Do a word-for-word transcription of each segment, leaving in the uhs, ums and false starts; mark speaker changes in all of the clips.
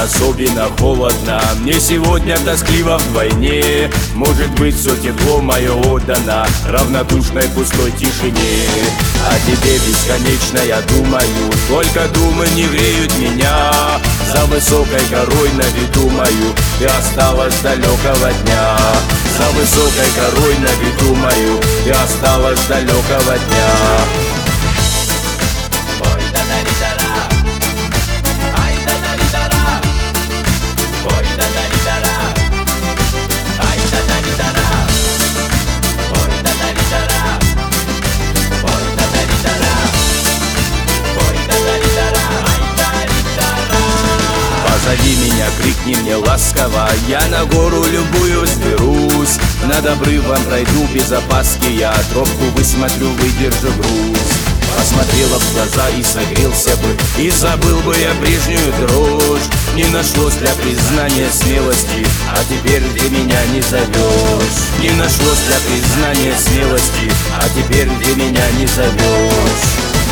Speaker 1: особенно холодно, мне сегодня тоскливо вдвойне. Может быть, все тепло мое отдано равнодушной пустой тишине. О тебе бесконечно я думаю, только думы не греют меня. За высокой горой на виду мою ты осталась далекого дня. За высокой горой на виду мою ты осталась далекого дня. Позови меня, крикни мне ласково, я на гору любую сберусь. Над обрывом пройду без опаски, я тропку высмотрю, выдержу груз. Посмотрела в глаза и согрелся бы, и забыл бы я прежнюю дрожь. Не нашлось для признания смелости, а теперь ты меня не зовешь. Не нашлось для признания смелости, а теперь ты меня не зовешь.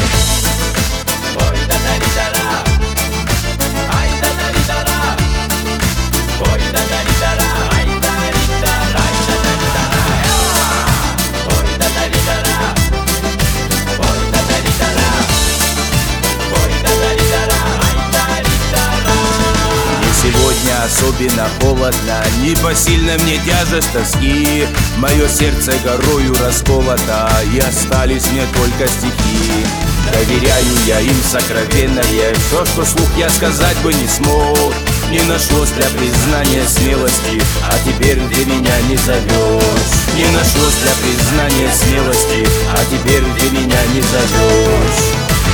Speaker 1: Сегодня особенно холодно, непосильна мне тяжесть тоски. Мое сердце горою расколото, и остались мне только стихи. Доверяю я им сокровенное, то, что вслух я сказать бы не смог. Не нашлось для признания смелости, а теперь ты меня не зовешь. Не нашлось для признания смелости, а теперь ты меня не зовешь.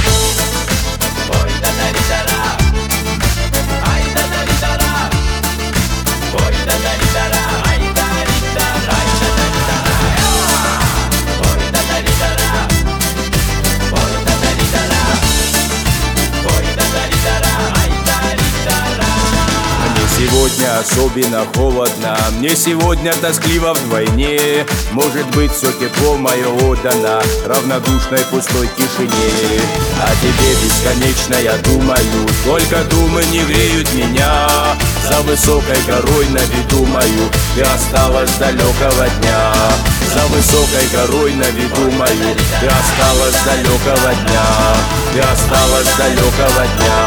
Speaker 1: Сегодня особенно холодно, мне сегодня тоскливо вдвойне. Может быть, все тепло мое отдано равнодушной пустой тишине. О тебе бесконечно я думаю, только думы не греют меня. За высокой горой на виду мою ты осталась далекого дня. За высокой горой на виду мою ты осталась далекого дня. Ты осталась далекого дня.